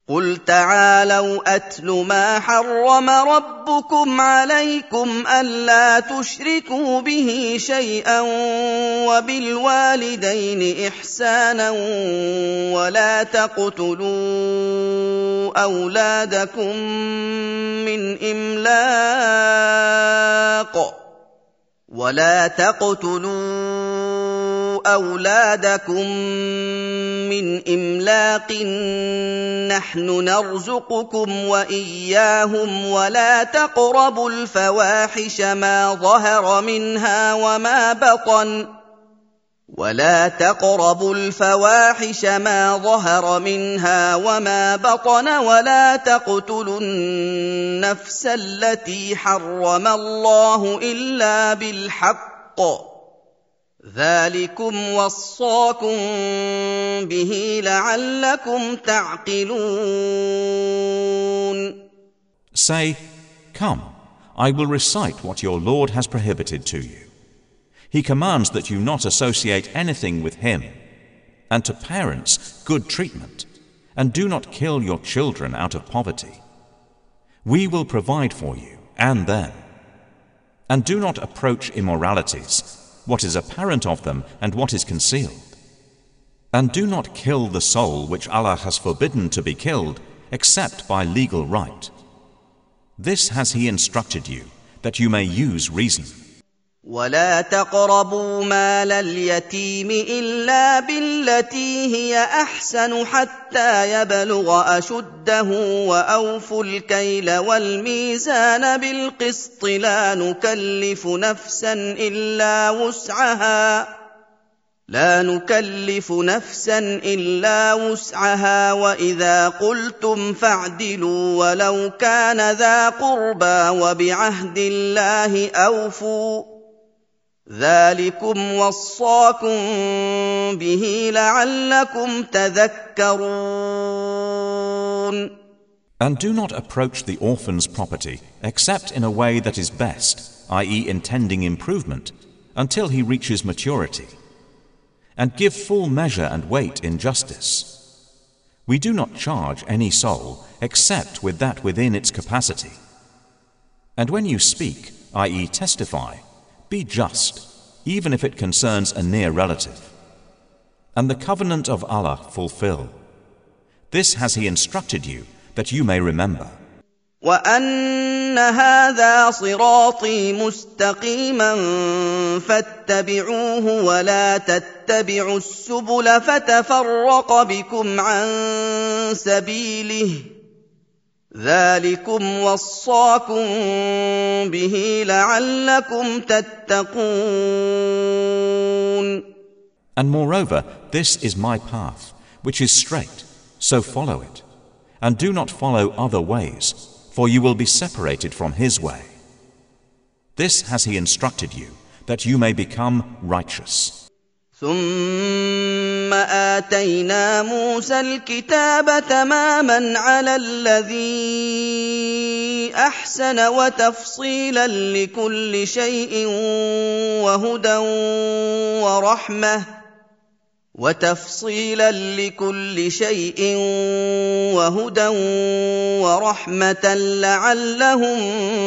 قُلْ تَعَالَوْا أَتْلُ مَا حَرَّمَ رَبُّكُمْ عَلَيْكُمْ أَلَّا تُشْرِكُوا بِهِ شَيْئًا وَبِالْوَالِدَيْنِ إِحْسَانًا وَلَا تَقْتُلُوا أَوْلَادَكُم مِّنْ إِمْلَاقٍ نَّحْنُ نَرْزُقُكُمْ وَإِيَّاهُمْ وَلَا تَقْرَبُوا الْفَوَاحِشَ مَا ظَهَرَ مِنْهَا وَمَا بَطَنَ وَلَا تَقْتُلُوا النَّفْسَ الَّتِي حَرَّمَ اللَّهُ إِلَّا بِالْحَقِّ ۚ ذَٰلِكُمْ وَصَّاكُم بِهِ لَعَلَّكُمْ تَعْقِلُونَ. Say, come, I will recite what your Lord has prohibited to you. He commands that you not associate anything with him, and to parents good treatment, and do not kill your children out of poverty. We will provide for you and them. And do not approach immoralities, what is apparent of them and what is concealed. And do not kill the soul which Allah has forbidden to be killed except by legal right. This has He instructed you, that you may use reason. وَلَا تَقْرَبُوا مَالَ الْيَتِيمِ إِلَّا بِالَّتِي هِيَ أَحْسَنُ حَتَّىٰ يَبْلُغَ أَشُدَّهُ وَأَوْفُوا الْكَيْلَ وَالْمِيزَانَ بِالْقِسْطِ لَا نُكَلِّفُ نَفْسًا إِلَّا وُسْعَهَا وَإِذَا قُلْتُمْ فَاعْدِلُوا وَلَوْ كَانَ ذَا قُرْبَىٰ وَبِعَهْدِ اللَّهِ أَوْفُوا ۚ ذَٰلِكُمْ وَصَّاكُم بِهِ لَعَلَّكُمْ تَذَكَّرُونَ. And do not approach the orphan's property except in a way that is best, i.e., intending improvement, until he reaches maturity. And give full measure and weight in justice. We do not charge any soul except with that within its capacity. And when you speak, i.e., testify, be just, even if it concerns a near relative. And the covenant of Allah fulfill. This has He instructed you, that you may remember. وَأَنَّ هَٰذَا صِرَاطِي مُسْتَقِيمًا فَاتَّبِعُوهُ وَلَا تَتَّبِعُوا السُّبُلَ فَتَفَرَّقَ بِكُمْ عَن سَبِيلِهِ ۚ ذَٰلِكُمْ وَصَّاكُم بِهِ لَعَلَّكُمْ تَتَّقُونَ. And moreover, this is my path, which is straight, so follow it, and do not follow other ways, for you will be separated from His way. This has He instructed you, that you may become righteous. ثُمَّ آتَيْنَا مُوسَى الْكِتَابَ تَمَامًا عَلَى الَّذِي أَحْسَنَ وَتَفْصِيلًا لِكُلِّ شَيْءٍ وَهُدًى وَرَحْمَةً لَعَلَّهُم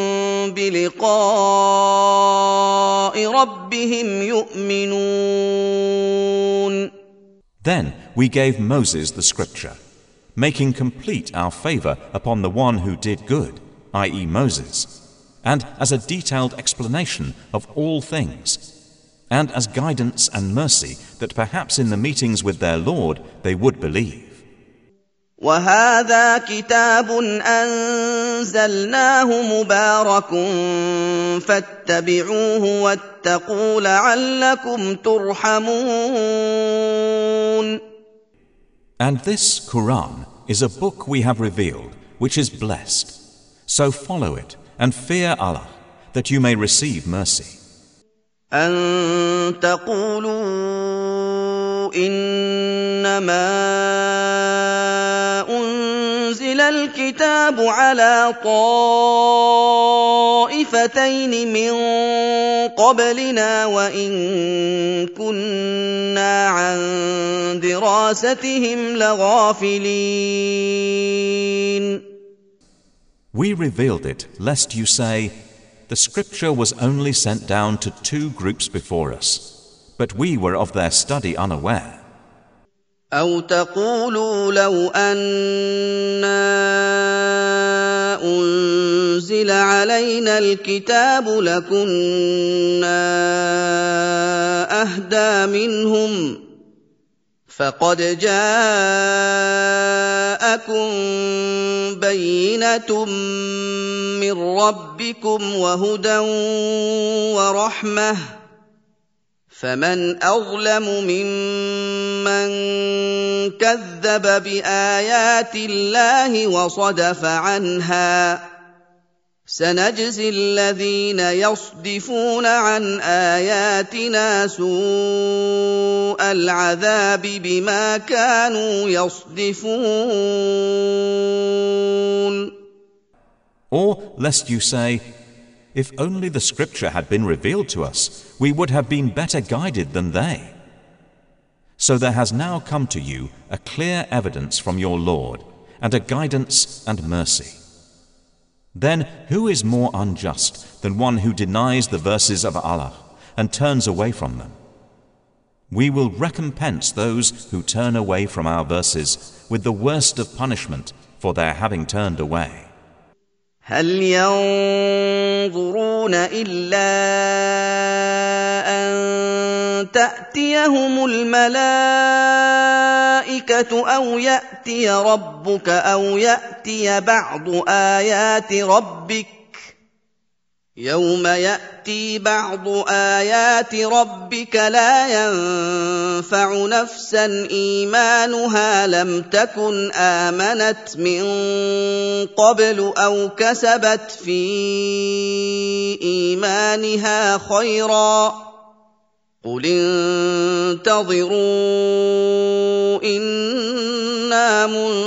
بِلِقَاءِ رَبِّهِمْ يُؤْمِنُونَ. Then we gave Moses the scripture, making complete our favor upon the one who did good, i.e. Moses, and as a detailed explanation of all things, and as guidance and mercy that perhaps in the meetings with their Lord they would believe. وَهَٰذَا كِتَابٌ أَنزَلْنَاهُ مُبَارَكٌ فَاتَّبِعُوهُ وَاتَّقُوا لَعَلَّكُمْ تُرْحَمُونَ. And this Quran is a book we have revealed, which is blessed. So follow it and fear Allah, that you may receive mercy. أَن تَقُولُوا إِنَّمَا أُنزِلَ الْكِتَابُ عَلَىٰ طَائِفَتَيْنِ مِن قَبْلِنَا وَإِن كُنَّا عَن دِرَاسَتِهِمْ لَغَافِلِينَ. We revealed it, lest you say, the scripture was only sent down to 2 groups before us, but we were of their study unaware. أَوْ تَقُولُوا لَوْ أَنَّا أُنزِلَ عَلَيْنَا الْكِتَابُ لَكُنَّا أَهْدَىٰ مِنْهُمْ ۚ فَقَدْ جَاءَكُم بَيِّنَةٌ مِّن رَّبِّكُمْ وَهُدًى وَرَحْمَةٌ ۚ فَمَنْ أَظْلَمُ مِمَّن كَذَّبَ بِآيَاتِ اللَّهِ وَصَدَفَ عَنْهَا ۗ سَنَجْزِي الَّذِينَ يَصْدِفُونَ عَنْ آيَاتِنَا سُوءَ الْعَذَابِ بِمَا كَانُوا يَصْدِفُونَ. Or lest you say, if only the scripture had been revealed to us, we would have been better guided than they. So there has now come to you a clear evidence from your Lord, and a guidance and mercy. Then who is more unjust than one who denies the verses of Allah and turns away from them? We will recompense those who turn away from our verses with the worst of punishment for their having turned away. هَلْ يَنظُرُونَ إِلَّا أَن تَأْتِيَهُمُ الْمَلَائِكَةُ أَوْ يَأْتِيَ رَبُّكَ أَوْ يَأْتِيَ بَعْضُ آيَاتِ رَبِّكَ ۗ يَوْمَ يَأْتِي بَعْضُ آيَاتِ رَبِّكَ لَا يَنفَعُ نَفْسًا إِيمَانُهَا لَمْ تَكُنْ آمَنَتْ مِن قَبْلُ أَوْ كَسَبَتْ فِي إِيمَانِهَا خَيْرًا ۗ قُلِ انتَظِرُوا إِنَّا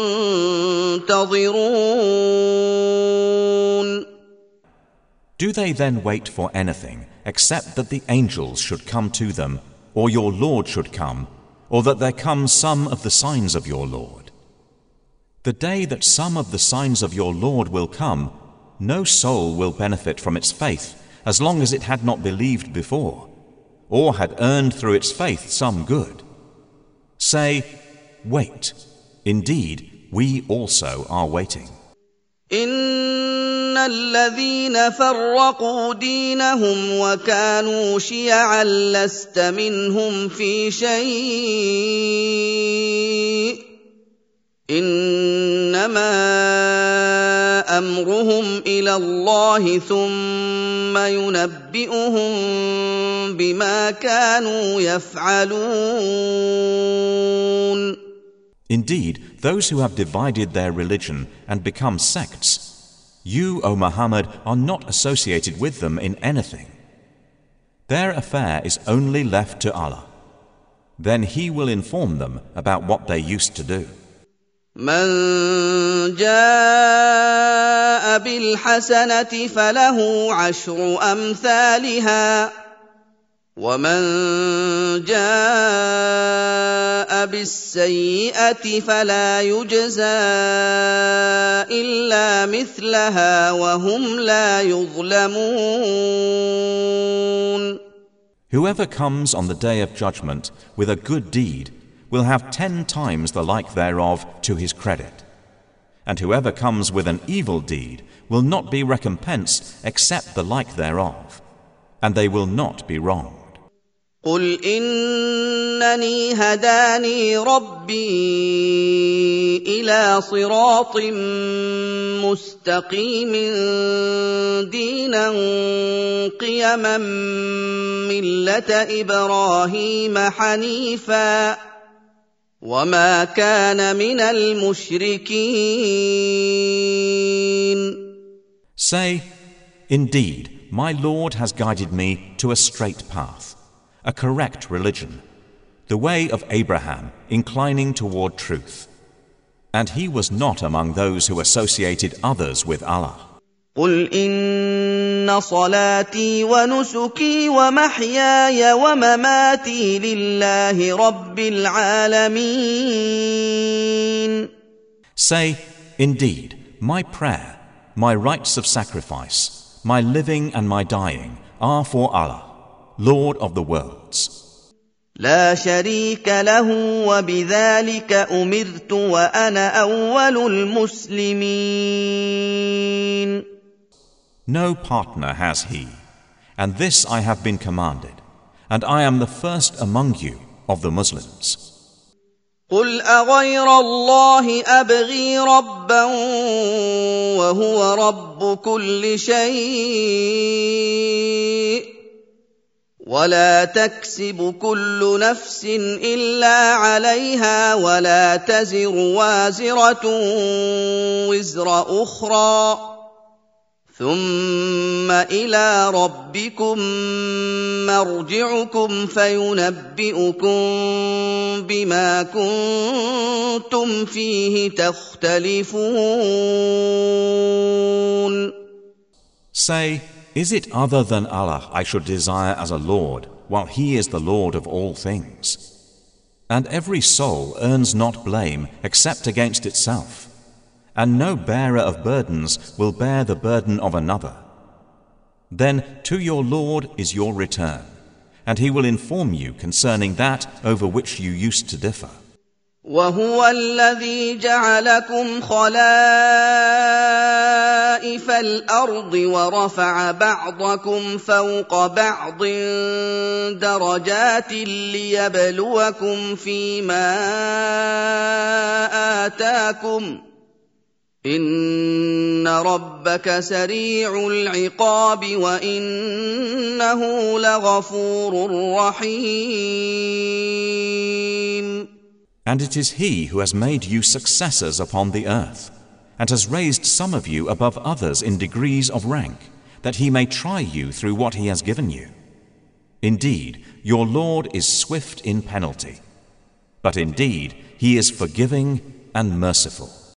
مُنتَظِرُونَ. Do they then wait for anything except that the angels should come to them, or your Lord should come, or that there come some of the signs of your Lord? The day that some of the signs of your Lord will come, no soul will benefit from its faith as long as it had not believed before, or had earned through its faith some good. Say, wait, indeed, we also are waiting. إِنَّ الَّذِينَ فَرَّقُوا دِينَهُمْ وَكَانُوا شِيَعًا لَّسْتَ مِنْهُمْ فِي شَيْءٍ ۚ إِنَّمَا أَمْرُهُمْ إِلَى اللَّهِ ثُمَّ يُنَبِّئُهُم بِمَا كَانُوا يَفْعَلُونَ. Indeed, those who have divided their religion and become sects, you, O Muhammad, are not associated with them in anything. Their affair is only left to Allah. Then He will inform them about what they used to do. مَن جَاءَ بِالْحَسَنَةِ فَلَهُ عَشْرُ أَمْثَالِهَا ۖ وَمَن جَاءَ بِالسَّيِّئَةِ فَلَا يُجْزَىٰ إِلَّا مِثْلَهَا وَهُمْ لَا يُظْلَمُونَ. Whoever comes on the day of judgment with a good deed will have 10 times the like thereof to his credit. And whoever comes with an evil deed will not be recompensed except the like thereof, and they will not be wronged. قُلْ إِنَّنِي هَدَانِي رَبِّي إِلَىٰ صِرَاطٍ مُّسْتَقِيمٍ دِينًا قِيَمًا مِّلَّةَ إِبْرَاهِيمَ حَنِيفًا وَمَا كَانَ مِنَ الْمُشْرِكِينَ. Say, indeed, my Lord has guided me to a straight path, a correct religion, the way of Abraham, inclining toward truth. And he was not among those who associated others with Allah. قُلْ إِنَّ صَلَاتِي وَنُسُكِي وَمَحْيَايَ وَمَمَاتِي لِلَّهِ رَبِّ الْعَالَمِينَ. Say, indeed, my prayer, my rites of sacrifice, my living and my dying are for Allah, Lord of the worlds. لا شريك له وبذلك أمرت وأنا أول المسلمين. No partner has he, and this I have been commanded, and I am the first among you of the Muslims. قل أغير الله أبغي ربا وهو رب كل شيء ولا تكسب كل نفس إلا عليها ولا تزر وازرة وزر أخرى ثم إلى ربكم مرجعكم فينبئكم بما كنتم فيه تختلفون. Say, is it other than Allah I should desire as a Lord, while He is the Lord of all things? And every soul earns not blame except against itself, and no bearer of burdens will bear the burden of another. Then to your Lord is your return, and He will inform you concerning that over which you used to differ. وهو الذي جعلكم خلائف الأرض ورفع بعضكم فوق بعض درجات ليبلوكم فيما آتاكم إن ربك سريع العقاب وإنه لغفور رحيم. And it is He who has made you successors upon the earth, and has raised some of you above others in degrees of rank, that He may try you through what He has given you. Indeed, your Lord is swift in penalty, but indeed He is forgiving and merciful.